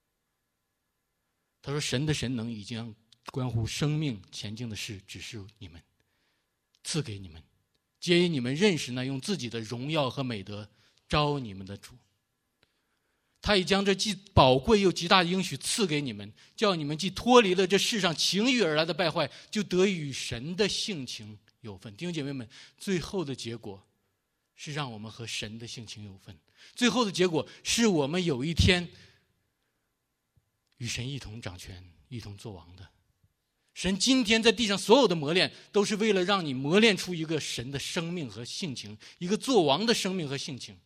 他说神的神能已经关乎生命前进的事指示你们，赐给你们，皆因你们认识那用自己的荣耀和美德招你们的主。他已将这既宝贵又极大的应许赐给你们，叫你们既脱离了这世上情欲而来的败坏，就得与神的性情有份。弟兄姐妹们，最后的结果是让我们和神的性情有份，最后的结果是我们有一天与神一同掌权，一同作王的。神今天在地上所有的磨练，都是为了让你磨练出一个神的生命和性情，一个作王的生命和性情。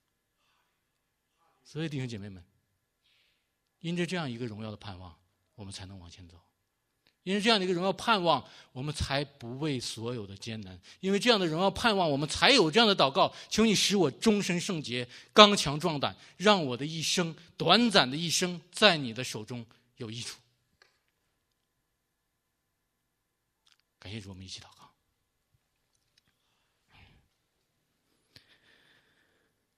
所以弟兄姐妹们，因着这样一个荣耀的盼望，我们才能往前走。因为这样的一个荣耀盼望，我们才不畏所有的艰难。因为这样的荣耀盼望，我们才有这样的祷告：求你使我终身圣洁，刚强壮胆，让我的一生短暂的一生在你的手中有益处。感谢主，我们一起祷告。